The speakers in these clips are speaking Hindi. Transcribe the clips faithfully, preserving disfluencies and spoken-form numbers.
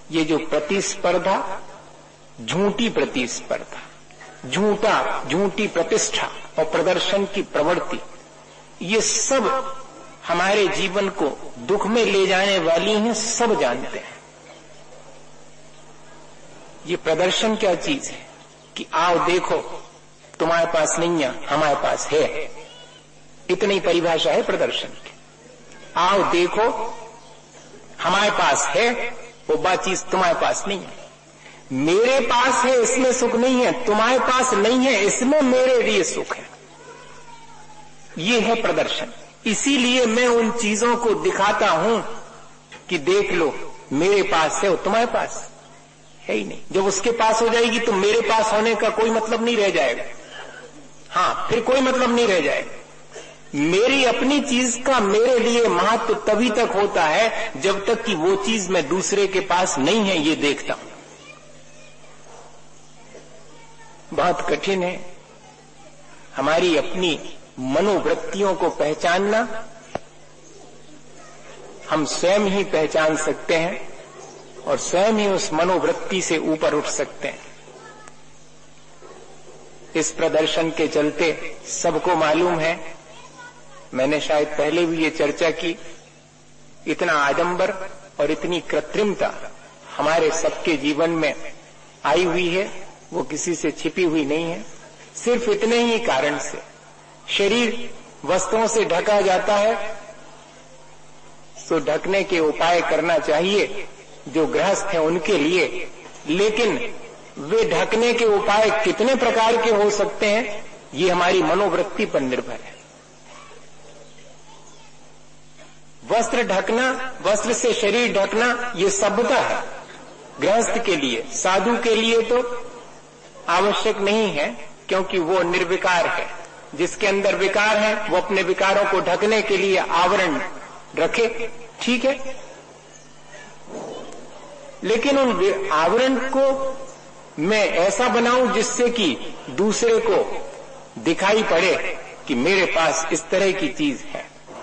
ये जो प्रतिस्पर्धा, झूठी प्रतिस्पर्धा, झूठा झूठी प्रतिष्ठा और प्रदर्शन की प्रवृत्ति, ये सब हमारे जीवन को दुख में ले जाने वाली हैं, सब जानते हैं। ये प्रदर्शन क्या चीज है कि आओ देखो, तुम्हारे पास नहीं है, हमारे पास है, इतनी परिभाषा है प्रदर्शन की। आओ देखो, हमारे पास है, वो बात चीज तुम्हारे पास नहीं है। मेरे पास है, इसमें सुख नहीं है, तुम्हारे पास नहीं है, इसमें मेरे लिए सुख है। ये है प्रदर्शन। इसीलिए मैं उन चीजों को दिखाता हूं कि देख लो, मेरे पास है, वो तुम्हारे पास है ही नहीं। जब उसके पास हो जाएगी तो मेरे पास होने का कोई मतलब नहीं रह जाएगा। हाँ, फिर कोई मतलब नहीं रह जाएगा। मेरी अपनी चीज का मेरे लिए महत्व तभी तक होता है जब तक कि वो चीज मैं दूसरे के पास नहीं है ये देखता हूं। बहुत कठिन है हमारी अपनी मनोवृत्तियों को पहचानना। हम स्वयं ही पहचान सकते हैं और स्वयं ही उस मनोवृत्ति से ऊपर उठ सकते हैं। इस प्रदर्शन के चलते सबको मालूम है, मैंने शायद पहले भी ये चर्चा की, इतना आडंबर और इतनी कृत्रिमता हमारे सबके जीवन में आई हुई है, वो किसी से छिपी हुई नहीं है। सिर्फ इतने ही कारण से शरीर वस्त्रों से ढका जाता है, तो ढकने के उपाय करना चाहिए जो गृहस्थ हैं उनके लिए, लेकिन वे ढकने के उपाय कितने प्रकार के हो सकते हैं ये हमारी मनोवृत्ति पर निर्भर है। वस्त्र ढकना, वस्त्र से शरीर ढकना ये सभ्यता है गृहस्थ के लिए। साधु के लिए तो आवश्यक नहीं है क्योंकि वो निर्विकार है। जिसके अंदर विकार है वो अपने विकारों को ढकने के लिए आवरण रखे, ठीक है, लेकिन उन आवरण को मैं ऐसा बनाऊं जिससे कि दूसरे को दिखाई पड़े कि मेरे पास इस तरह की चीज है।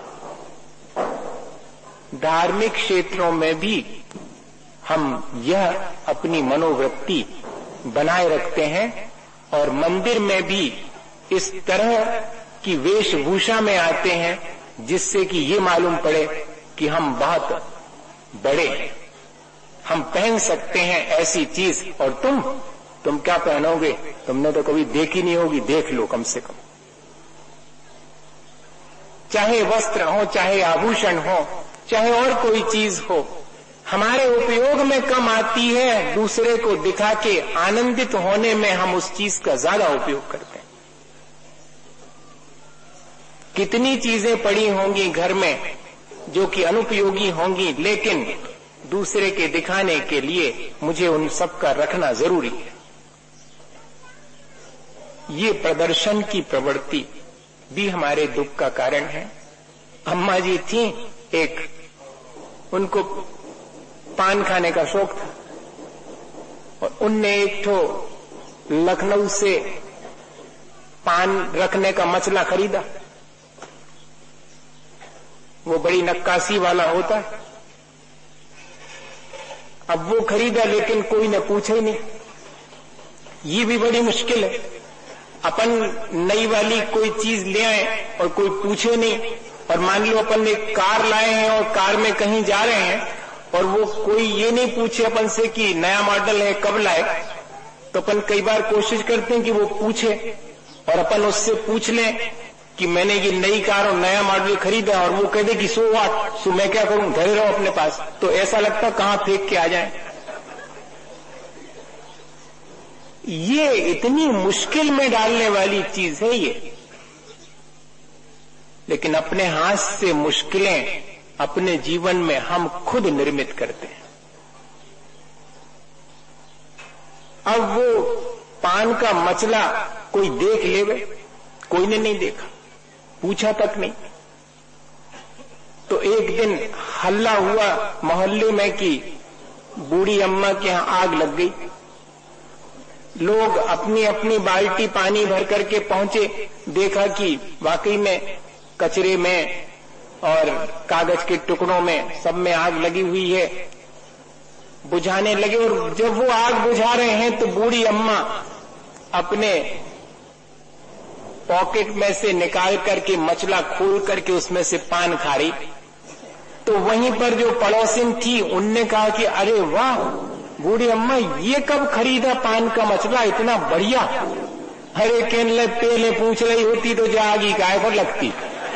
धार्मिक क्षेत्रों में भी हम यह अपनी मनोवृत्ति बनाए रखते हैं और मंदिर में भी इस तरह की वेशभूषा में आते हैं जिससे कि ये मालूम पड़े कि हम बहुत बड़े हैं, हम पहन सकते हैं ऐसी चीज। और तुम तुम क्या पहनोगे, तुमने तो कभी देखी नहीं होगी, देख लो कम से कम। चाहे वस्त्र हो, चाहे आभूषण हो, चाहे और कोई चीज हो, हमारे उपयोग में कम आती है, दूसरे को दिखा के आनंदित होने में हम उस चीज का ज्यादा उपयोग करते हैं। कितनी चीजें पड़ी होंगी घर में जो कि अनुपयोगी होंगी, लेकिन दूसरे के दिखाने के लिए मुझे उन सब का रखना जरूरी है। ये प्रदर्शन की प्रवृत्ति भी हमारे दुख का कारण है। अम्मा जी थी एक, उनको पान खाने का शौक था और उनने एक ठो लखनऊ से पान रखने का मचला खरीदा। वो बड़ी नक्काशी वाला होता है। अब वो खरीदा लेकिन कोई ने पूछा ही नहीं। ये भी बड़ी मुश्किल है, अपन नई वाली कोई चीज ले आए और कोई पूछे नहीं। और मान लो अपन एक कार लाए हैं और कार में कहीं जा रहे हैं और वो कोई ये नहीं पूछे अपन से कि नया मॉडल है कब लाए, तो अपन कई बार कोशिश करते हैं कि वो पूछे और अपन उससे पूछ लें कि मैंने ये नई कार और नया मॉडल खरीदा, और वो कह दे कि सो वाट, सो मैं क्या करूं, धरे रहो अपने पास। तो ऐसा लगता कहां फेंक के आ जाए। ये इतनी मुश्किल में डालने वाली चीज है ये, लेकिन अपने हाथ से मुश्किलें अपने जीवन में हम खुद निर्मित करते हैं। अब वो पान का मचला कोई देख लेवे, कोई ने नहीं देखा, पूछा तक नहीं। तो एक दिन हल्ला हुआ मोहल्ले में कि बूढ़ी अम्मा के यहां आग लग गई। लोग अपनी अपनी बाल्टी पानी भर करके पहुंचे, देखा कि वाकई में कचरे में और कागज के टुकड़ों में सब में आग लगी हुई है। बुझाने लगे। और जब वो आग बुझा रहे हैं तो बूढ़ी अम्मा अपने पॉकेट में से निकाल करके मचला खोल करके उसमें से पान खा रही। तो वहीं पर जो पड़ोसिन थी उनने कहा कि अरे वाह बूढ़ी अम्मा, ये कब खरीदा पान का मचला, इतना बढ़िया। अरे कहने पहले पूछ रही होती तो जागी काय पर लगती।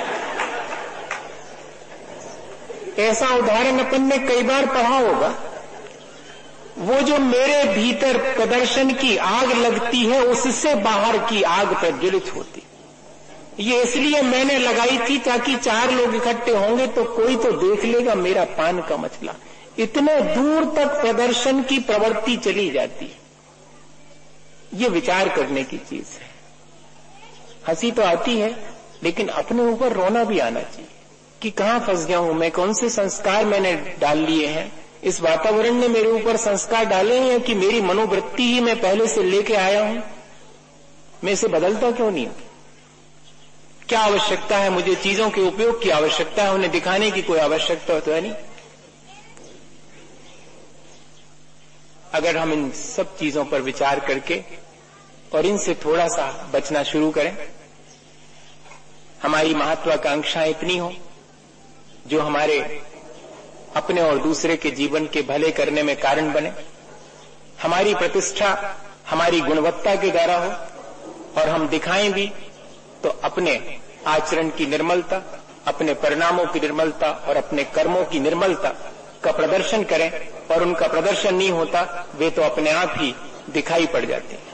ऐसा उदाहरण अपन ने कई बार पढ़ा होगा। वो जो मेरे भीतर प्रदर्शन की आग लगती है उससे बाहर की आग प्रज्वलित होती। ये इसलिए मैंने लगाई थी ताकि चार लोग इकट्ठे होंगे तो कोई तो देख लेगा मेरा पान का मचला। इतने दूर तक प्रदर्शन की प्रवृत्ति चली जाती है। ये विचार करने की चीज है। हंसी तो आती है लेकिन अपने ऊपर रोना भी आना चाहिए कि कहां फंस गया हूं मैं, कौन से संस्कार मैंने डाल लिए हैं। इस वातावरण ने मेरे ऊपर संस्कार डाले हैं कि मेरी मनोवृत्ति ही मैं पहले से लेके आया हूं। मैं इसे बदलता क्यों नहीं हूं? क्या आवश्यकता है मुझे? चीजों के उपयोग की आवश्यकता है, उन्हें दिखाने की कोई आवश्यकता तो है नहीं। अगर हम इन सब चीजों पर विचार करके और इनसे थोड़ा सा बचना शुरू करें, हमारी महत्वाकांक्षाएं इतनी हो जो हमारे अपने और दूसरे के जीवन के भले करने में कारण बने, हमारी प्रतिष्ठा हमारी गुणवत्ता के द्वारा हो और हम दिखाएं भी तो अपने आचरण की निर्मलता, अपने परिणामों की निर्मलता और अपने कर्मों की निर्मलता का प्रदर्शन करें। और उनका प्रदर्शन नहीं होता, वे तो अपने आप ही दिखाई पड़ जाते हैं।